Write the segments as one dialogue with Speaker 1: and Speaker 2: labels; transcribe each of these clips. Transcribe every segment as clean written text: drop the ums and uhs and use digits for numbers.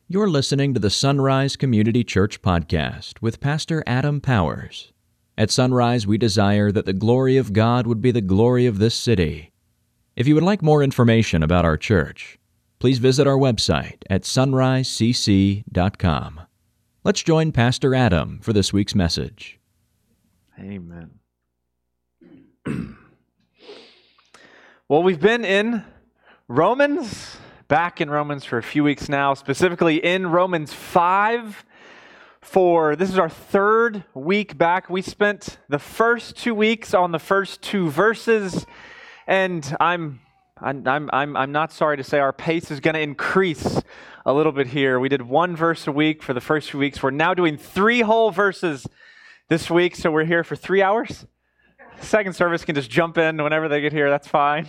Speaker 1: You're listening to the Sunrise Community Church podcast with Pastor Adam Powers. At Sunrise, we desire that the glory of God would be the glory of this city. If you would like more information about our church, please visit our website at sunrisecc.com. Let's join Pastor Adam for this week's message.
Speaker 2: Amen. Well, we've been in Romans, back in Romans for a few weeks now, specifically in Romans 5. This is our third week back. We spent the first 2 weeks on the first two verses, and I'm not sorry to say our pace is going to increase a little bit here. We did one verse a week for the first few weeks. We're now doing 3 whole verses this week, so we're here for 3 hours. Second service can just jump in whenever they get here. That's fine.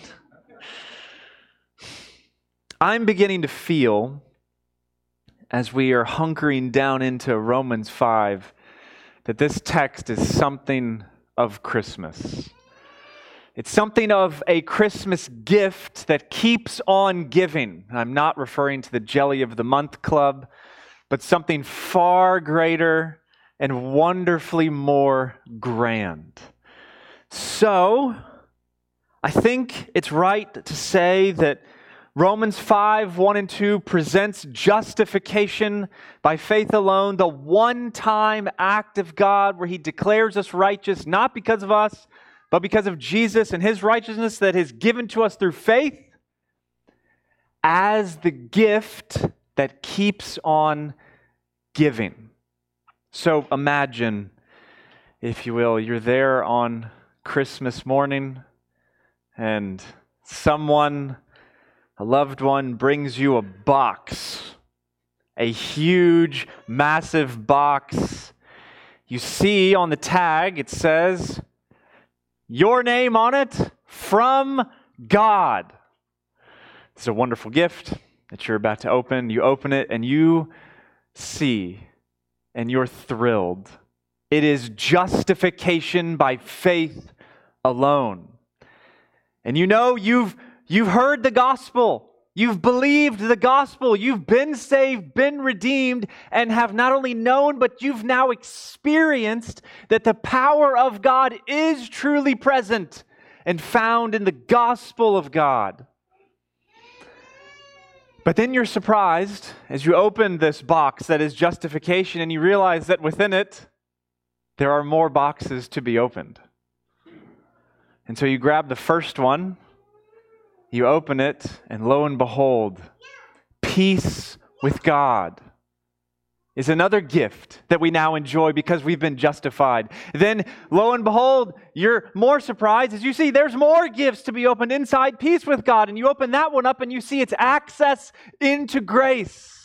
Speaker 2: I'm beginning to feel, as we are hunkering down into Romans 5, that this text is something of Christmas. It's something of a Christmas gift that keeps on giving. I'm not referring to the Jelly of the Month Club, but something far greater and wonderfully more grand. So, I think it's right to say that Romans 5, 1 and 2 presents justification by faith alone, the one-time act of God where He declares us righteous, not because of us, but because of Jesus and His righteousness that is given to us through faith, as the gift that keeps on giving. So imagine, if you will, you're there on Christmas morning and someone, a loved one, brings you a box, a huge, massive box. You see on the tag, it says, your name on it, from God. It's a wonderful gift that you're about to open. You open it and you see, and you're thrilled. It is justification by faith alone. And you know you've heard the gospel. You've believed the gospel. You've been saved, been redeemed, and have not only known, but you've now experienced that the power of God is truly present and found in the gospel of God. But then you're surprised as you open this box that is justification and you realize that within it, there are more boxes to be opened. And so you grab the first one, you open it, and lo and behold, peace with God is another gift that we now enjoy because we've been justified. Then, lo and behold, you're more surprised as you see there's more gifts to be opened inside peace with God. And you open that one up and you see it's access into grace.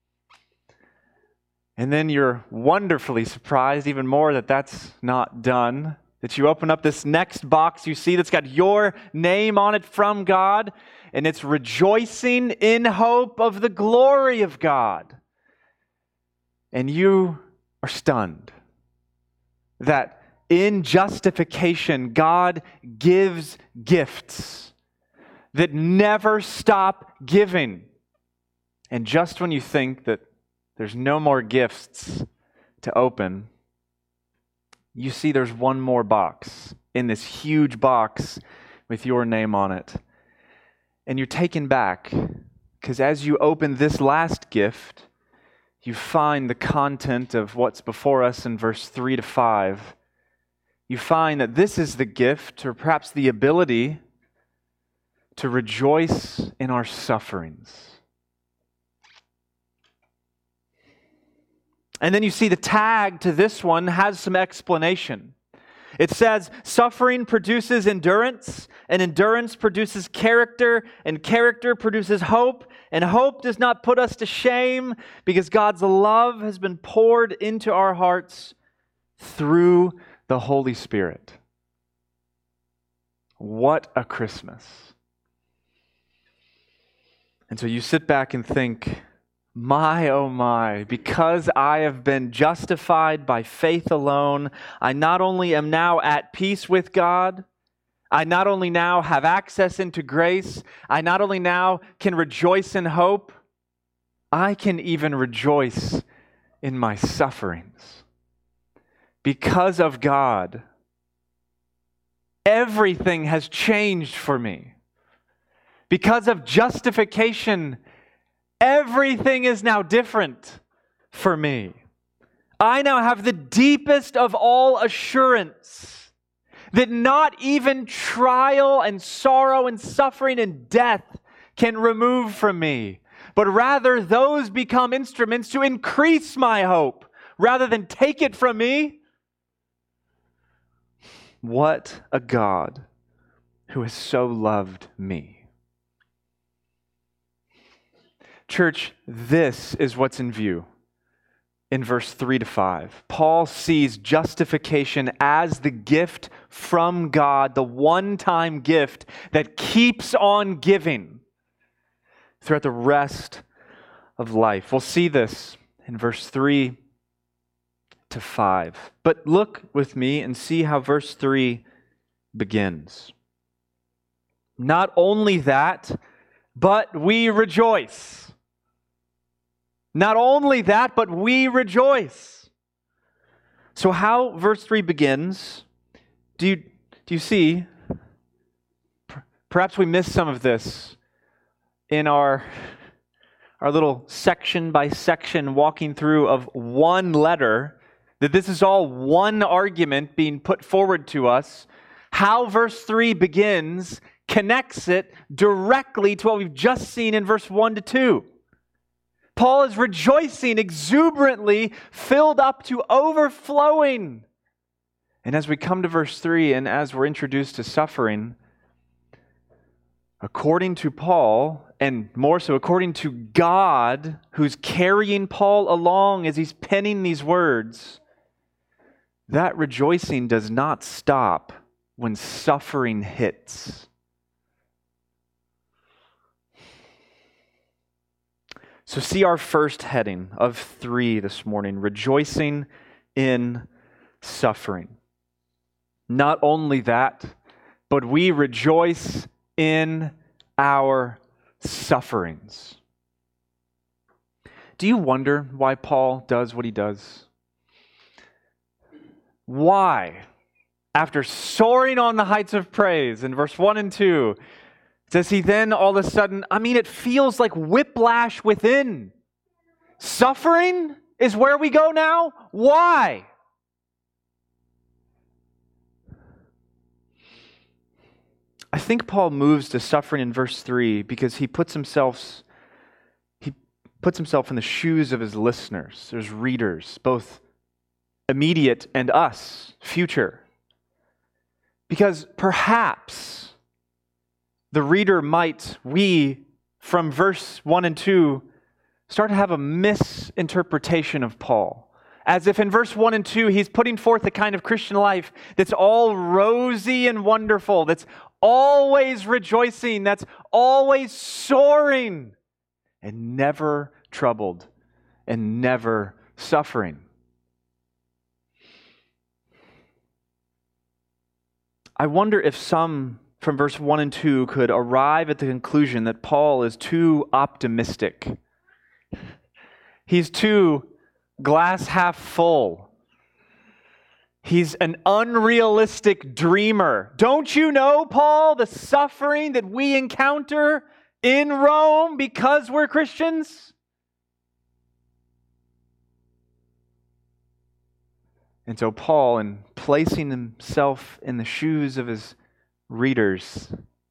Speaker 2: And then you're wonderfully surprised even more that that's not done. That you open up this next box you see that's got your name on it from God, and it's rejoicing in hope of the glory of God. And you are stunned that in justification, God gives gifts that never stop giving. And just when you think that there's no more gifts to open, you see there's one more box in this huge box with your name on it. And you're taken back because as you open this last gift, you find the content of what's before us in verse 3 to 5. You find that this is the gift, or perhaps the ability, to rejoice in our sufferings. And then you see the tag to this one has some explanation. It says, suffering produces endurance, and endurance produces character, and character produces hope, and hope does not put us to shame, because God's love has been poured into our hearts through the Holy Spirit. What a Christmas. And so you sit back and think, my, oh my, because I have been justified by faith alone, I not only am now at peace with God, I not only now have access into grace, I not only now can rejoice in hope, I can even rejoice in my sufferings. Because of God, everything has changed for me. Because of justification, everything is now different for me. I now have the deepest of all assurance that not even trial and sorrow and suffering and death can remove from me, but rather those become instruments to increase my hope rather than take it from me. What a God who has so loved me. Church, this is what's in view in verse 3 to 5. Paul sees justification as the gift from God, the one-time gift that keeps on giving throughout the rest of life. We'll see this in verse 3 to 5. But look with me and see how verse 3 begins. Not only that, but we rejoice. Not only that, but we rejoice. So how verse 3 begins, do you see? Perhaps we missed some of this in our little section by section walking through of one letter, that this is all one argument being put forward to us. How verse 3 begins connects it directly to what we've just seen in verse 1 to 2. Paul is rejoicing exuberantly, filled up to overflowing. And as we come to verse 3, and as we're introduced to suffering, according to Paul, and more so according to God, who's carrying Paul along as he's penning these words, that rejoicing does not stop when suffering hits. So see our first heading of 3 this morning, rejoicing in suffering. Not only that, but we rejoice in our sufferings. Do you wonder why Paul does what he does? Why, after soaring on the heights of praise in verse 1 and 2, does he then all of a sudden, it feels like whiplash within. Suffering is where we go now? Why? I think Paul moves to suffering in verse 3 because he puts himself in the shoes of his listeners, his readers, both immediate and us, future. Because perhaps the reader from verse 1 and 2, start to have a misinterpretation of Paul. As if in verse 1 and 2, he's putting forth the kind of Christian life that's all rosy and wonderful, that's always rejoicing, that's always soaring, and never troubled, and never suffering. I wonder if some from verse 1 and 2 could arrive at the conclusion that Paul is too optimistic. He's too glass half full. He's an unrealistic dreamer. Don't you know, Paul, the suffering that we encounter in Rome because we're Christians? And so Paul, in placing himself in the shoes of his readers,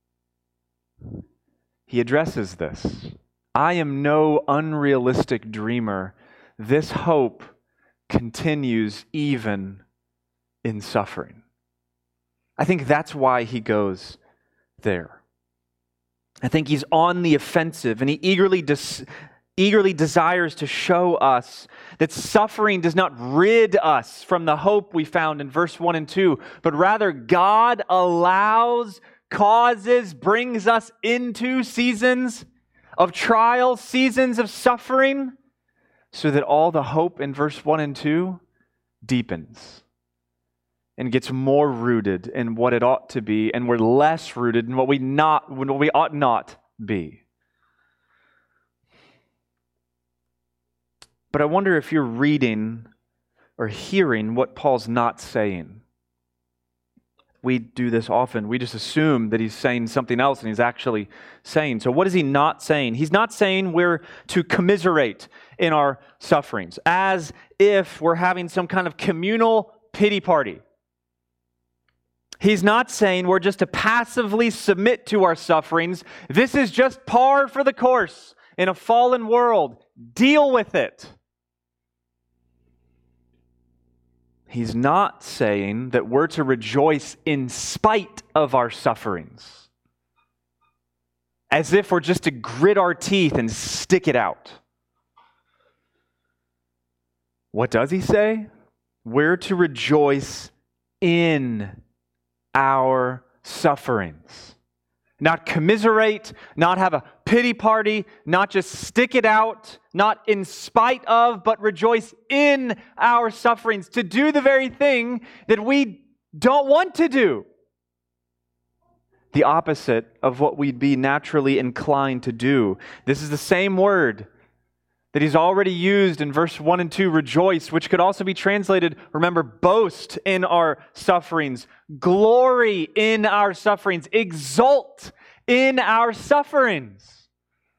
Speaker 2: he addresses this. I am no unrealistic dreamer. This hope continues even in suffering. I think that's why he goes there. I think he's on the offensive, and he eagerly desires to show us that suffering does not rid us from the hope we found in verse 1 and 2, but rather God allows, causes, brings us into seasons of trial, seasons of suffering, so that all the hope in verse 1 and 2 deepens and gets more rooted in what it ought to be, and we're less rooted in what we ought not be. But I wonder if you're reading or hearing what Paul's not saying. We do this often. We just assume that he's saying something else and he's actually saying. So what is he not saying? He's not saying we're to commiserate in our sufferings, as if we're having some kind of communal pity party. He's not saying we're just to passively submit to our sufferings. This is just par for the course in a fallen world. Deal with it. He's not saying that we're to rejoice in spite of our sufferings, as if we're just to grit our teeth and stick it out. What does he say? We're to rejoice in our sufferings. Not commiserate, not have a pity party, not just stick it out, not in spite of, but rejoice in our sufferings, to do the very thing that we don't want to do. The opposite of what we'd be naturally inclined to do. This is the same word that he's already used in verse 1 and 2, rejoice, which could also be translated, remember, boast in our sufferings, glory in our sufferings, exult in our sufferings.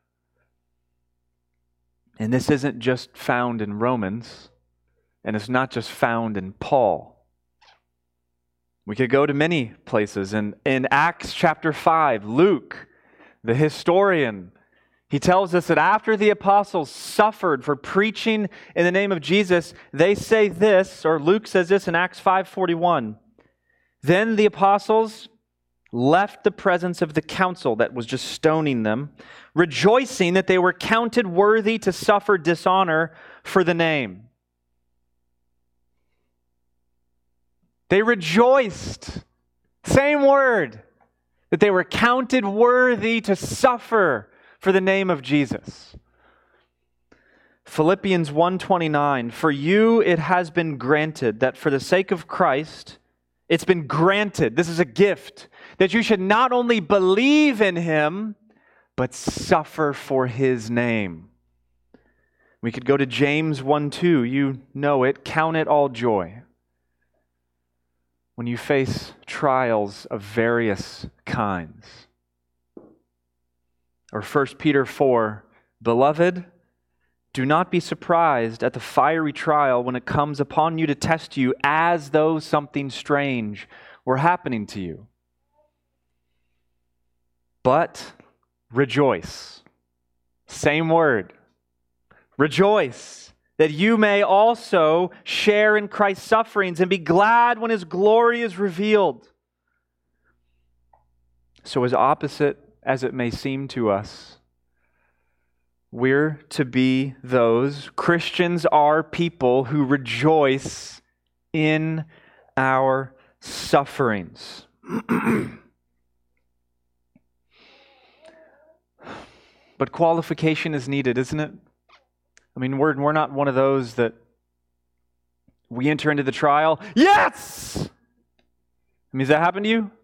Speaker 2: And this isn't just found in Romans, and it's not just found in Paul. We could go to many places. In Acts chapter 5, Luke, the historian, he tells us that after the apostles suffered for preaching in the name of Jesus, they say this, or Luke says this in Acts 5:41. Then the apostles left the presence of the council that was just stoning them, rejoicing that they were counted worthy to suffer dishonor for the name. They rejoiced, same word, that they were counted worthy to suffer for the name of Jesus. Philippians 1:29, for you it has been granted that for the sake of Christ, it's been granted, this is a gift, that you should not only believe in Him, but suffer for His name. We could go to James 1:2, you know it, count it all joy when you face trials of various kinds. Or 1 Peter 4, beloved, do not be surprised at the fiery trial when it comes upon you to test you as though something strange were happening to you. But rejoice. Same word. Rejoice, that you may also share in Christ's sufferings and be glad when His glory is revealed. So as opposite as it may seem to us, we're to be those, Christians are people who rejoice in our sufferings. But qualification is needed, isn't it? I mean, we're not one of those that we enter into the trial, yes! I mean, does that happen to you?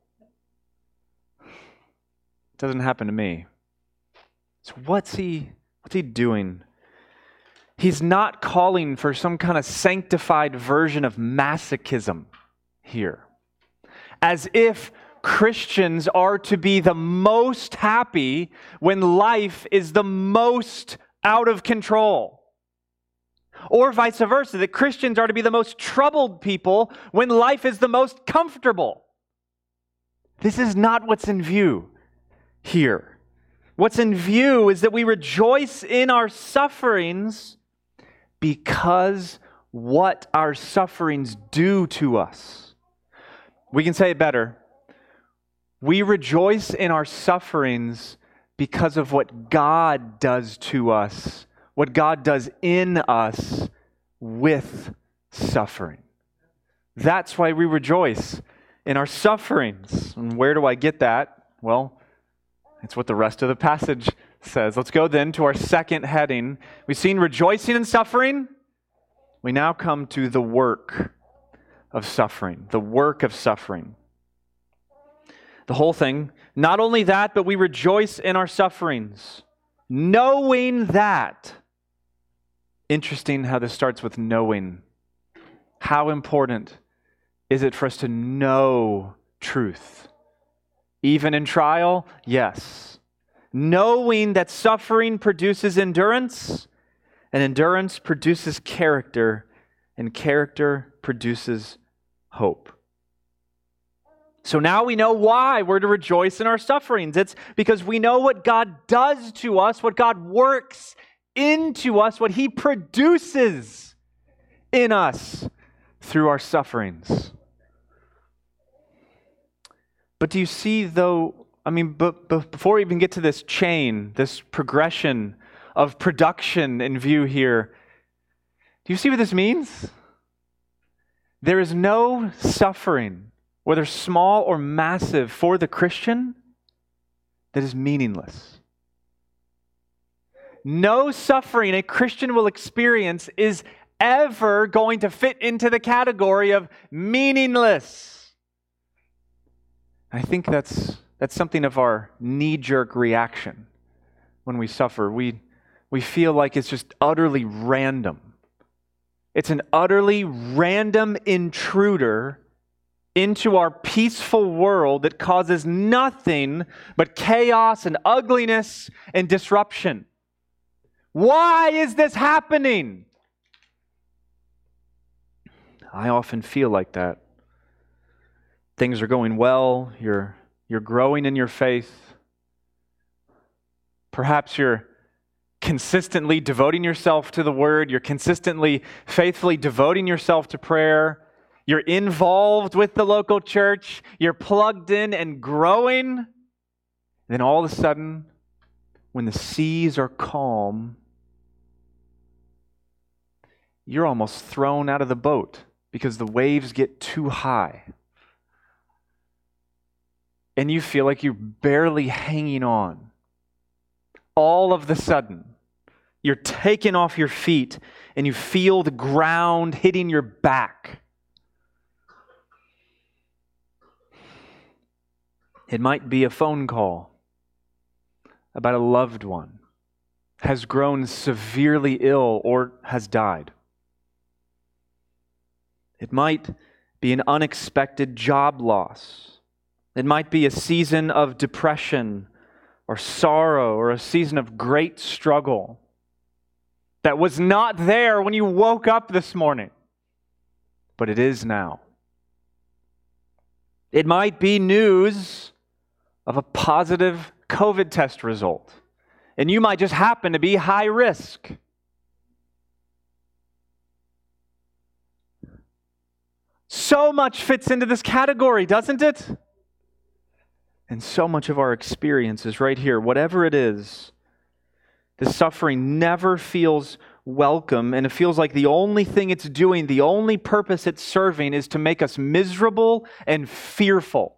Speaker 2: It doesn't happen to me. So what's he doing? He's not calling for some kind of sanctified version of masochism here. As if Christians are to be the most happy when life is the most out of control. Or vice versa, that Christians are to be the most troubled people when life is the most comfortable. This is not what's in view here. What's in view is that we rejoice in our sufferings because what our sufferings do to us. We can say it better. We rejoice in our sufferings because of what God does to us, what God does in us with suffering. That's why we rejoice in our sufferings. And where do I get that? Well, it's what the rest of the passage says. Let's go then to our second heading. We've seen rejoicing in suffering. We now come to the work of suffering. The work of suffering. The whole thing. Not only that, but we rejoice in our sufferings, knowing that Interesting how this starts with knowing. How important is it for us to know truth? Even in trial? Yes. Knowing that suffering produces endurance, and endurance produces character, and character produces hope. So now we know why we're to rejoice in our sufferings. It's because we know what God does to us, what God works into us, what He produces in us through our sufferings. But do you see, though, before we even get to this chain, this progression of production in view here, do you see what this means? There is no suffering, whether small or massive, for the Christian that is meaningless. No suffering a Christian will experience is ever going to fit into the category of meaningless. I think that's something of our knee-jerk reaction when we suffer. We feel like it's just utterly random. It's an utterly random intruder into our peaceful world that causes nothing but chaos and ugliness and disruption. Why is this happening? I often feel like that. Things are going well, you're growing in your faith. Perhaps you're consistently devoting yourself to the Word, you're consistently, faithfully devoting yourself to prayer, you're involved with the local church, you're plugged in and growing. Then all of a sudden, when the seas are calm, you're almost thrown out of the boat because the waves get too high. And you feel like you're barely hanging on. All of the sudden, you're taken off your feet and you feel the ground hitting your back. It might be a phone call about a loved one has grown severely ill or has died. It might be an unexpected job loss. It might be a season of depression or sorrow or a season of great struggle that was not there when you woke up this morning, but it is now. It might be news of a positive COVID test result, and you might just happen to be high risk. So much fits into this category, doesn't it? And so much of our experience is right here. Whatever it is, the suffering never feels welcome, and it feels like the only thing it's doing, the only purpose it's serving is to make us miserable and fearful.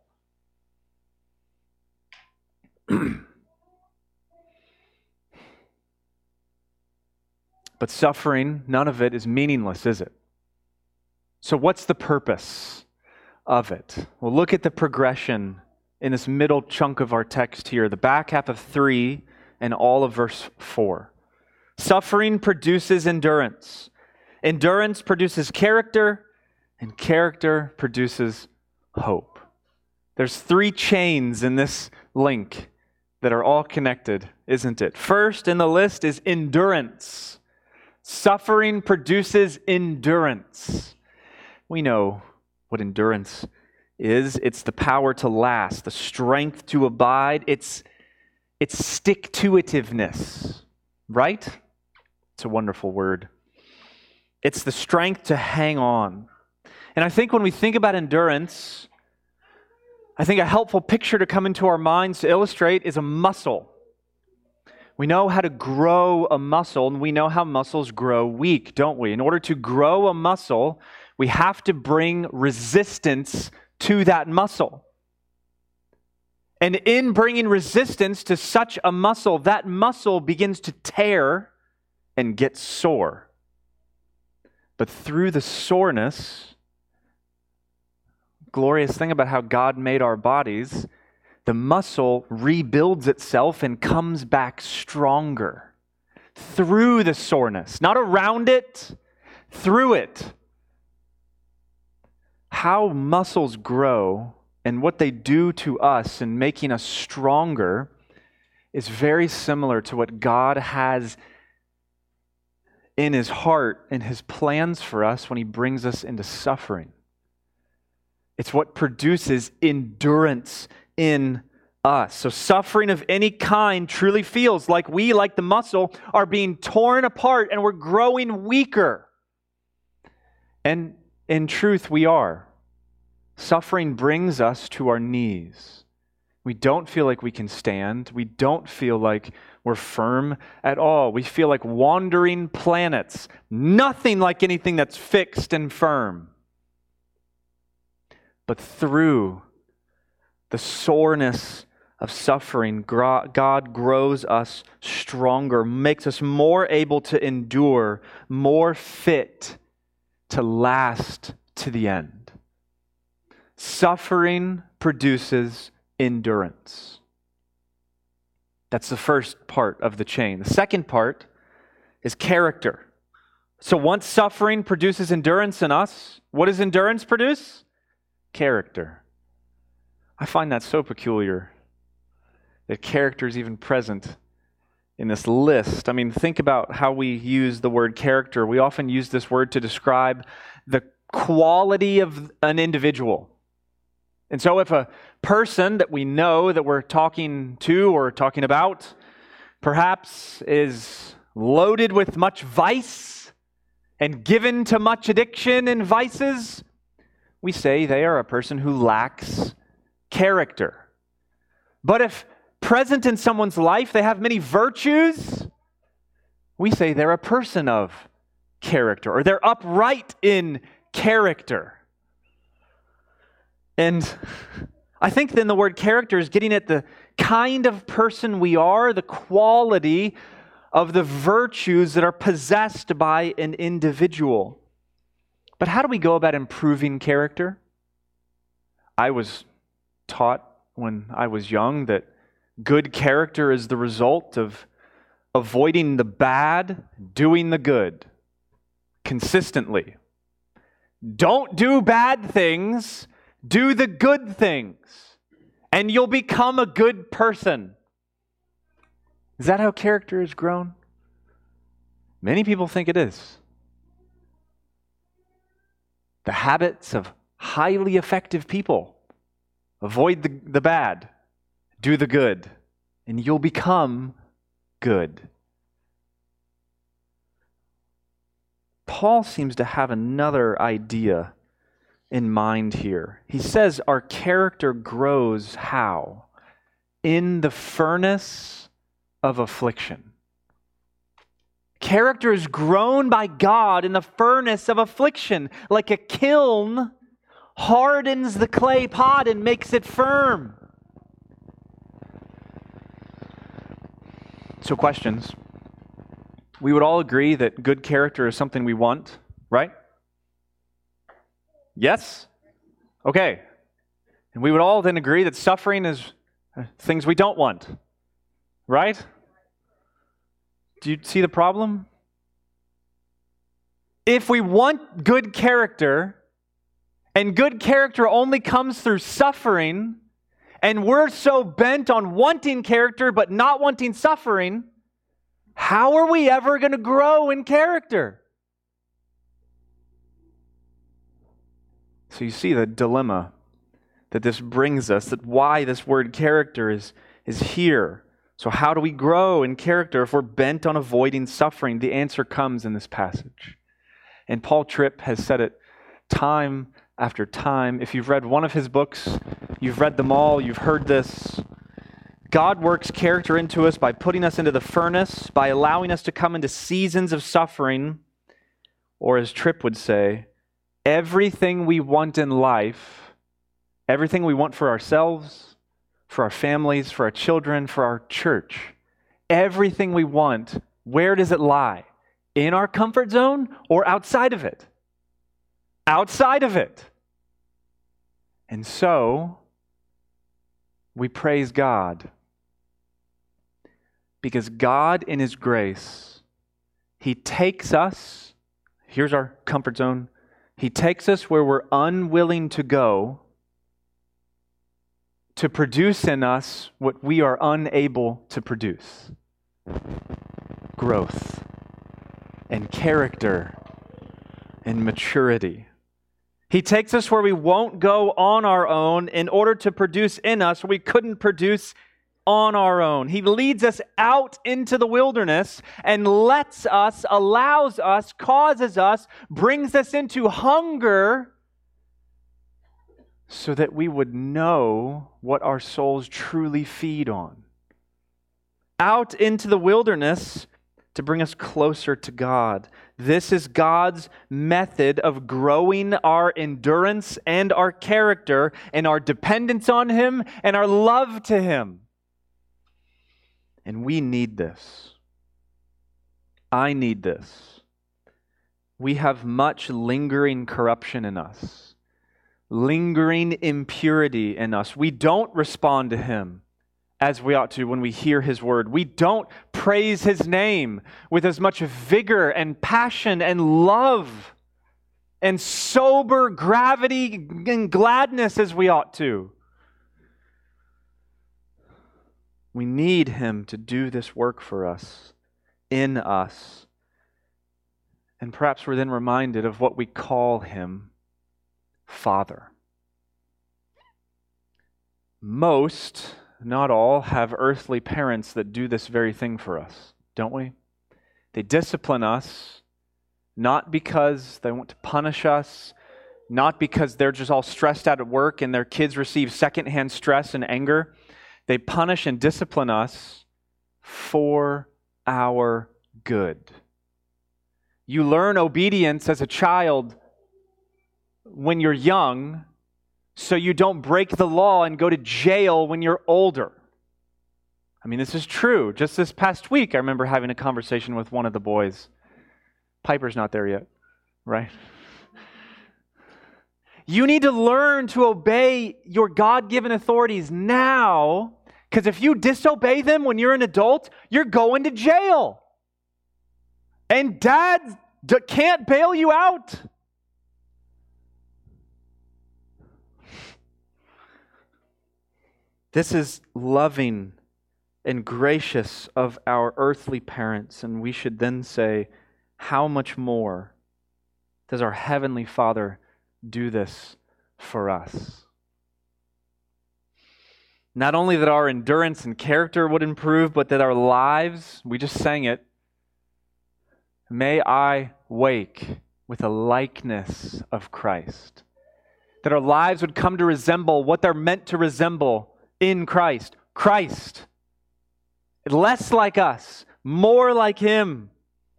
Speaker 2: But suffering, none of it is meaningless, is it? So what's the purpose of it? Well, look at the progression in this middle chunk of our text here, the back half of 3 and all of verse 4. Suffering produces endurance. Endurance produces character, and character produces hope. There's 3 chains in this link that are all connected, isn't it? First in the list is endurance. Suffering produces endurance. We know what endurance is. It's the power to last, the strength to abide. It's stick-to-itiveness, right? It's a wonderful word. It's the strength to hang on. And I think when we think about endurance, I think a helpful picture to come into our minds to illustrate is a muscle. We know how to grow a muscle, and we know how muscles grow weak, don't we? In order to grow a muscle, we have to bring resistance to that muscle. And in bringing resistance to such a muscle, that muscle begins to tear and get sore. But through the soreness, glorious thing about how God made our bodies, the muscle rebuilds itself and comes back stronger through the soreness, not around it, through it. How muscles grow and what they do to us in making us stronger is very similar to what God has in His heart and His plans for us when He brings us into suffering. It's what produces endurance in us. So suffering of any kind truly feels like we, like the muscle, are being torn apart and we're growing weaker. And in truth, we are. Suffering brings us to our knees. We don't feel like we can stand. We don't feel like we're firm at all. We feel like wandering planets, nothing like anything that's fixed and firm. But through the soreness of suffering, God grows us stronger, makes us more able to endure, more fit to last to the end. Suffering produces endurance. That's the first part of the chain. The second part is character. So once suffering produces endurance in us, what does endurance produce? Character. I find that so peculiar that character is even present in this list. I mean, think about how we use the word character. We often use this word to describe the quality of an individual. And so if a person that we know that we're talking to or talking about perhaps is loaded with much vice and given to much addiction and vices, we say they are a person who lacks character. But if present in someone's life they have many virtues, we say they're a person of character, or they're upright in character. And I think then the word character is getting at the kind of person we are, the quality of the virtues that are possessed by an individual. But how do we go about improving character? I was taught when I was young that good character is the result of avoiding the bad, doing the good consistently. Don't do bad things. Do the good things, and you'll become a good person. Is that how character is grown? Many people think it is. The habits of highly effective people: avoid the bad, do the good, and you'll become good. Paul seems to have another idea in mind here. He says our character grows how? In the furnace of affliction. Character is grown by God in the furnace of affliction. Like a kiln hardens the clay pot and makes it firm. So questions. We would all agree that good character is something we want, right? Yes? Okay. And we would all then agree that suffering is things we don't want. Right? Do you see the problem? If we want good character, and good character only comes through suffering, and we're so bent on wanting character but not wanting suffering, how are we ever going to grow in character? So you see the dilemma that this brings us, that why this word character is here. So how do we grow in character if we're bent on avoiding suffering? The answer comes in this passage. And Paul Tripp has said it time after time. If you've read one of his books, you've read them all, you've heard this. God works character into us by putting us into the furnace, by allowing us to come into seasons of suffering, or as Tripp would say, everything we want in life, everything we want for ourselves, for our families, for our children, for our church, everything we want, where does it lie? In our comfort zone or outside of it? Outside of it. And so, we praise God. Because God in His grace He takes us, here's our comfort zone, He takes us where we're unwilling to go to produce in us what we are unable to produce. Growth and character and maturity. He takes us where we won't go on our own in order to produce in us what we couldn't produce on our own. He leads us out into the wilderness and lets us, allows us, causes us, brings us into hunger so that we would know what our souls truly feed on. Out into the wilderness to bring us closer to God. This is God's method of growing our endurance and our character and our dependence on Him and our love to Him. And we need this. I need this. We have much lingering corruption in us, lingering impurity in us. We don't respond to Him as we ought to when we hear His word. We don't praise His name with as much vigor and passion and love and sober gravity and gladness as we ought to. We need Him to do this work for us, in us. And perhaps we're then reminded of what we call Him, Father. Most, not all, have earthly parents that do this very thing for us, don't we? They discipline us, not because they want to punish us, not because they're just all stressed out at work and their kids receive secondhand stress and anger. They punish and discipline us for our good. You learn obedience as a child when you're young, so you don't break the law and go to jail when you're older. I mean, this is true. Just this past week, I remember having a conversation with one of the boys. Piper's not there yet, right? You need to learn to obey your God-given authorities now, because if you disobey them when you're an adult, you're going to jail. And dad can't bail you out. This is loving and gracious of our earthly parents, and we should then say, how much more does our Heavenly Father do this for us? Not only that our endurance and character would improve, but that our lives, we just sang it, may I wake with a likeness of Christ. That our lives would come to resemble what they're meant to resemble in Christ. Christ. Less like us, more like Him.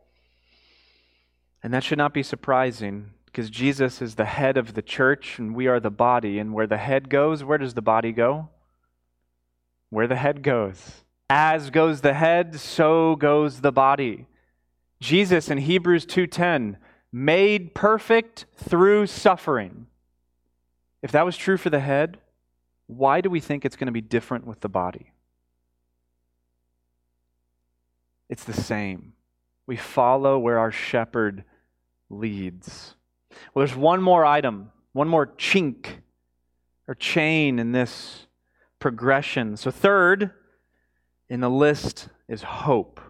Speaker 2: And that should not be surprising, because Jesus is the head of the church and we are the body. And where the head goes, where does the body go? Where the head goes. As goes the head, so goes the body. Jesus in Hebrews 2:10, made perfect through suffering. If that was true for the head, why do we think it's going to be different with the body? It's the same. We follow where our shepherd leads. Well, there's one more item, one more chink or chain in this progression. So third in the list is hope.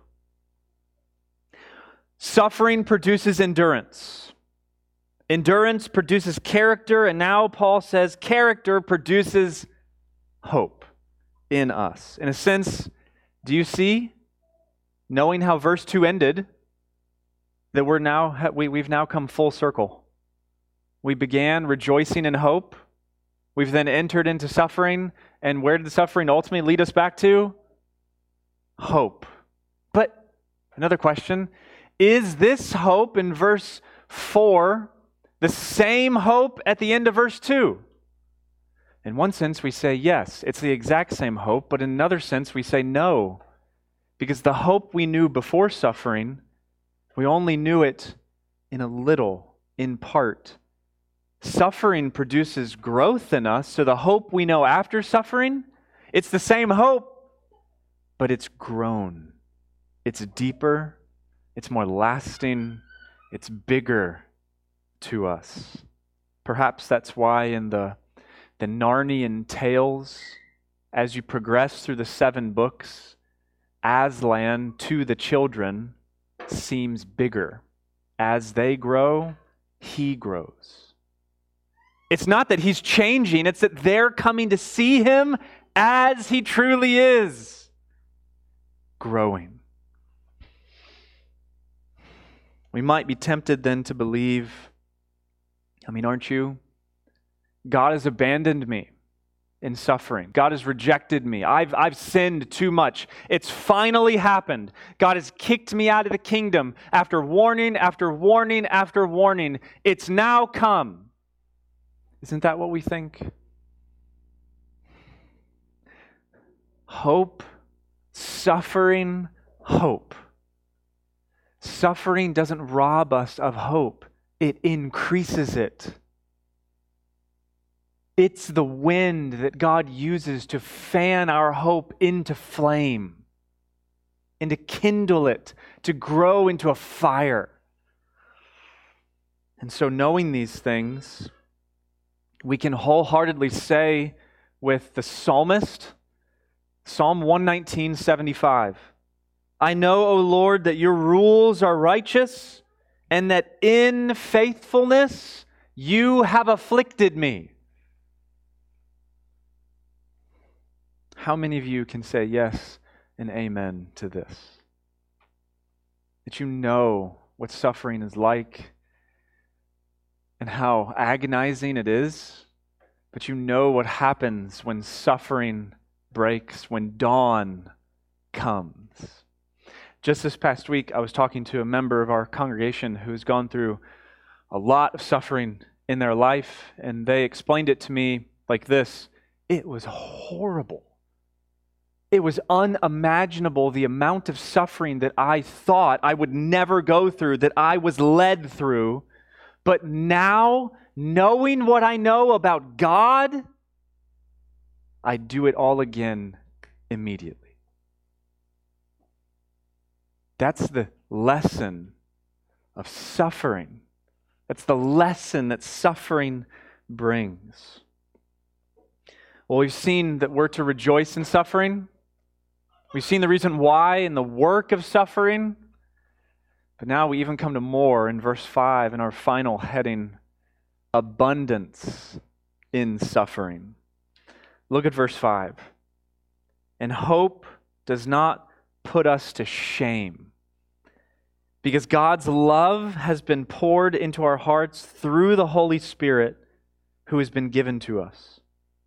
Speaker 2: Suffering produces endurance. Endurance produces character, and now Paul says character produces hope in us. In a sense, do you see, knowing how verse 2 ended, that we've now come full circle. We began rejoicing in hope. We've then entered into suffering, and where did the suffering ultimately lead us back to? Hope. But another question, is this hope in verse 4 the same hope at the end of verse 2? In one sense, we say yes, it's the exact same hope, but in another sense, we say no. Because the hope we knew before suffering, we only knew it in a little, in part. Suffering produces growth in us, so the hope we know after suffering, it's the same hope, but it's grown. It's deeper it's more lasting, it's bigger to us. Perhaps that's why in the Narnian tales, as you progress through the 7 books, Aslan to the children seems bigger. As they grow, he grows. It's not that he's changing, it's that they're coming to see him as he truly is, growing. We might be tempted then to believe, aren't you? God has abandoned me in suffering. God has rejected me. I've sinned too much. It's finally happened. God has kicked me out of the kingdom after warning, after warning, after warning. It's now come. Isn't that what we think? Hope, suffering, hope. Suffering doesn't rob us of hope. It increases it. It's the wind that God uses to fan our hope into flame and to kindle it, to grow into a fire. And so knowing these things, we can wholeheartedly say with the psalmist, Psalm 119:75, I know, O Lord, that your rules are righteous and that in faithfulness you have afflicted me. How many of you can say yes and amen to this? That you know what suffering is like and how agonizing it is, but you know what happens when suffering breaks, when dawn comes. Just this past week, I was talking to a member of our congregation who's gone through a lot of suffering in their life, and they explained it to me like this. It was horrible. It was unimaginable the amount of suffering that I thought I would never go through, that I was led through. But now, knowing what I know about God, I do it all again immediately. That's the lesson of suffering. That's the lesson that suffering brings. Well, we've seen that we're to rejoice in suffering. We've seen the reason why in the work of suffering. But now we even come to more in verse 5 in our final heading, abundance in suffering. Look at verse 5. And hope does not put us to shame, because God's love has been poured into our hearts through the Holy Spirit who has been given to us.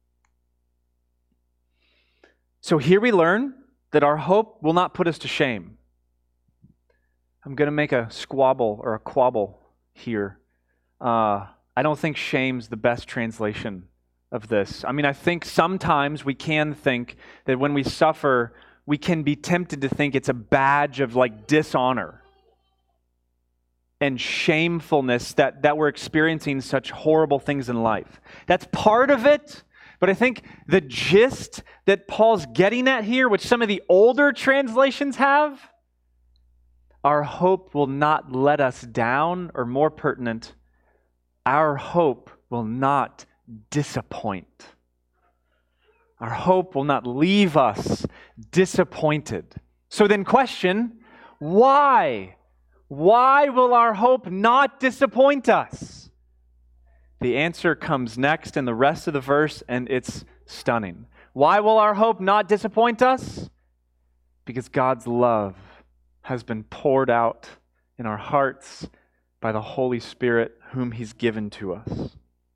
Speaker 2: So here we learn that our hope will not put us to shame. I'm going to make a squabble or a quabble here. I don't think shame's the best translation of this. I think sometimes we can think that when we suffer, we can be tempted to think it's a badge of dishonor and shamefulness that we're experiencing such horrible things in life. That's part of it. But I think the gist that Paul's getting at here, which some of the older translations have, our hope will not let us down, or more pertinent, our hope will not disappoint. Our hope will not leave us disappointed. So then question, why? Why will our hope not disappoint us? The answer comes next in the rest of the verse, and it's stunning. Why will our hope not disappoint us? Because God's love has been poured out in our hearts by the Holy Spirit whom He's given to us.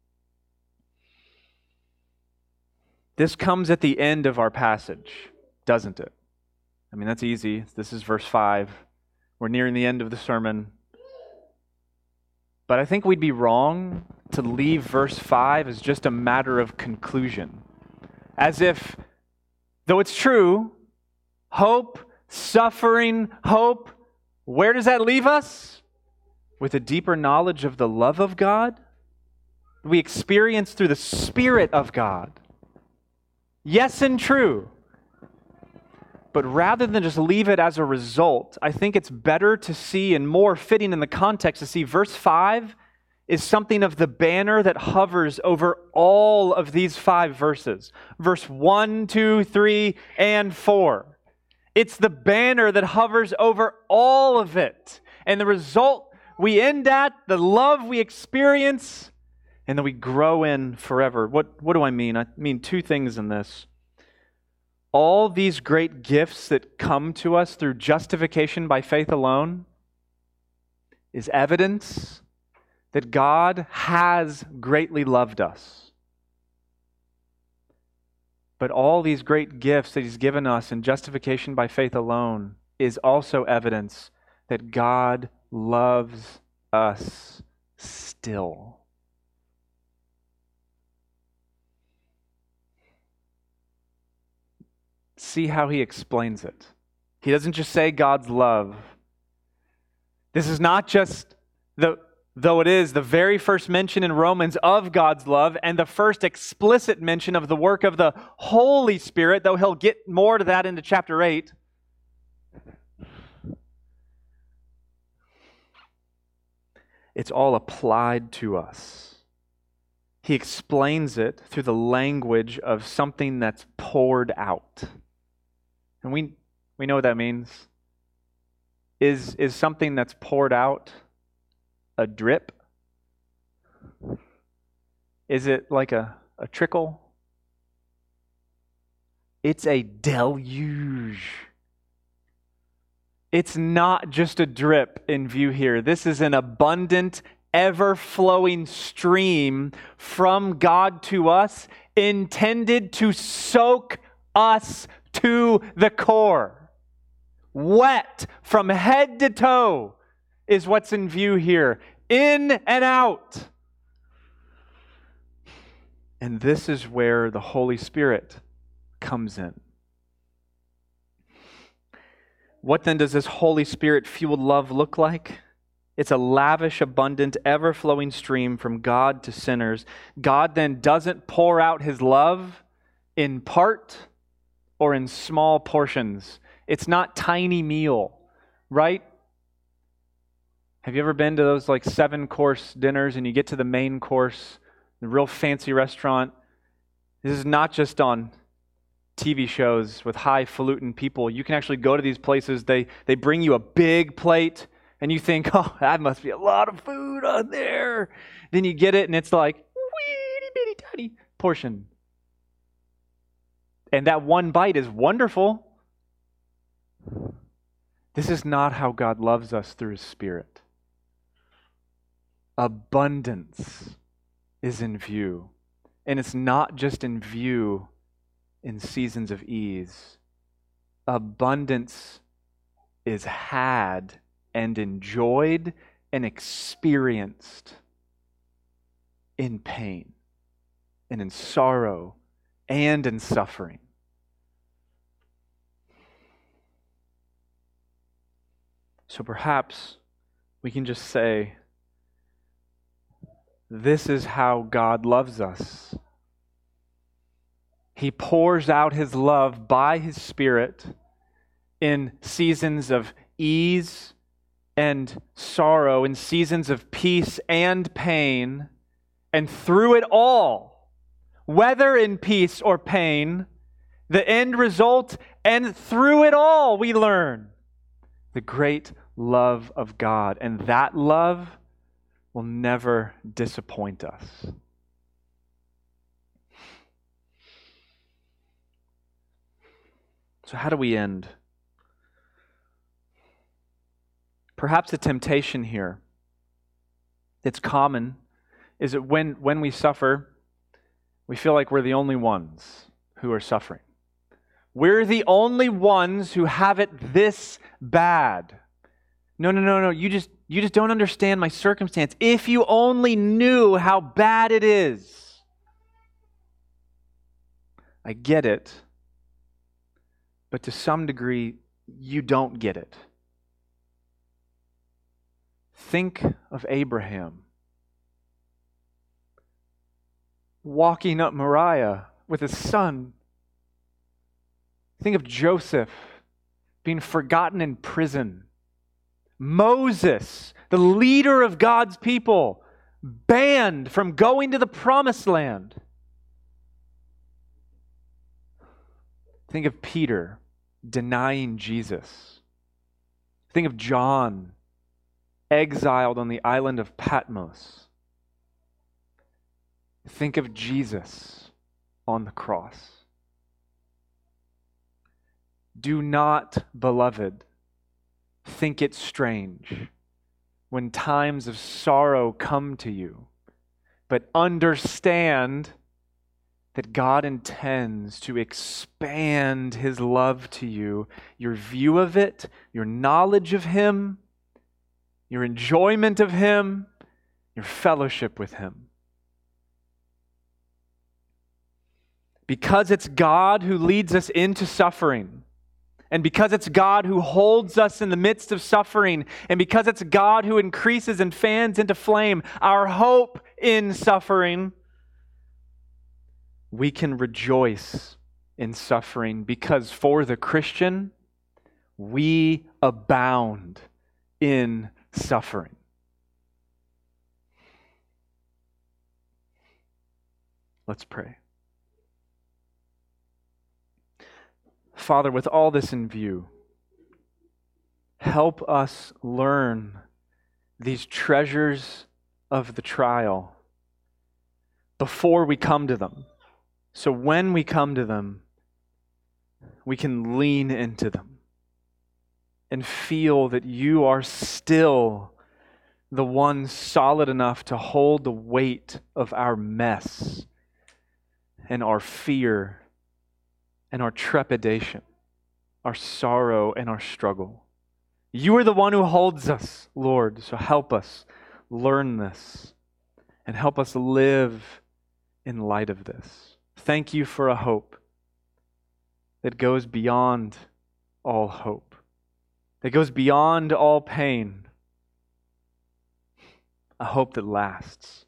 Speaker 2: This comes at the end of our passage, doesn't it? That's easy. This is verse 5. We're nearing the end of the sermon. But I think we'd be wrong to leave verse 5 as just a matter of conclusion. As if, though it's true, hope, suffering, hope, where does that leave us? With a deeper knowledge of the love of God? We experience through the Spirit of God. Yes and true. But rather than just leave it as a result, I think it's better to see, and more fitting in the context, to see verse 5 is something of the banner that hovers over all of these 5 verses. Verse 1, 2, 3, and 4. It's the banner that hovers over all of it. And the result we end at, the love we experience, and that we grow in forever. What do I mean? I mean 2 things in this. All these great gifts that come to us through justification by faith alone is evidence that God has greatly loved us. But all these great gifts that He's given us in justification by faith alone is also evidence that God loves us still. See how He explains it. He doesn't just say God's love. This is not just though it is the very first mention in Romans of God's love and the first explicit mention of the work of the Holy Spirit, though He'll get more to that into chapter 8. It's all applied to us. He explains it through the language of something that's poured out. And we know what that means. Is something that's poured out a drip? Is it like a trickle? It's a deluge. It's not just a drip in view here. This is an abundant, ever-flowing stream from God to us, intended to soak us to the core. Wet from head to toe is what's in view here. In and out. And this is where the Holy Spirit comes in. What then does this Holy Spirit-fueled love look like? It's a lavish, abundant, ever-flowing stream from God to sinners. God then doesn't pour out His love in part or in small portions. It's not tiny meal, right? Have you ever been to those like 7-course dinners and you get to the main course, the real fancy restaurant? This is not just on TV shows with highfalutin people. You can actually go to these places. They bring you a big plate and you think, oh, that must be a lot of food on there. Then you get it and it's like, weedy bitty tiny portion. And that one bite is wonderful. This is not how God loves us through His Spirit. Abundance is in view. And it's not just in view in seasons of ease. Abundance is had and enjoyed and experienced in pain and in sorrow and in suffering. So perhaps we can just say, this is how God loves us. He pours out His love by His Spirit in seasons of ease and sorrow, in seasons of peace and pain, and through it all, whether in peace or pain, the end result, and through it all we learn the great love of God. And that love will never disappoint us. So how do we end? Perhaps the temptation here that's common is that when we suffer, we feel like we're the only ones who are suffering. We're the only ones who have it this bad. No. You just don't understand my circumstance. If you only knew how bad it is. I get it. But to some degree, you don't get it. Think of Abraham walking up Moriah with his son. Think of Joseph being forgotten in prison. Moses, the leader of God's people, banned from going to the promised land. Think of Peter denying Jesus. Think of John, exiled on the island of Patmos. Think of Jesus on the cross. Do not, beloved, think it strange when times of sorrow come to you, but understand that God intends to expand His love to you, your view of it, your knowledge of Him, your enjoyment of Him, your fellowship with Him. Because it's God who leads us into suffering, and because it's God who holds us in the midst of suffering, and because it's God who increases and fans into flame our hope in suffering, we can rejoice in suffering, because for the Christian, we abound in suffering. Let's pray. Father, with all this in view, help us learn these treasures of the trial before we come to them. So when we come to them, we can lean into them and feel that you are still the one solid enough to hold the weight of our mess and our fear and our trepidation, our sorrow and our struggle. You are the one who holds us, Lord, so help us learn this and help us live in light of this. Thank you for a hope that goes beyond all hope, that goes beyond all pain, a hope that lasts.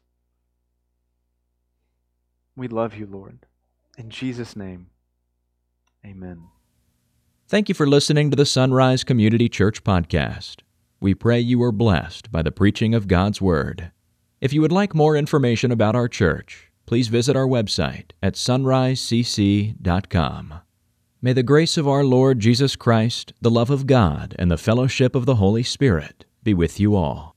Speaker 2: We love you, Lord. In Jesus' name, amen.
Speaker 1: Thank you for listening to the Sunrise Community Church podcast. We pray you are blessed by the preaching of God's Word. If you would like more information about our church, please visit our website at sunrisecc.com. May the grace of our Lord Jesus Christ, the love of God, and the fellowship of the Holy Spirit be with you all.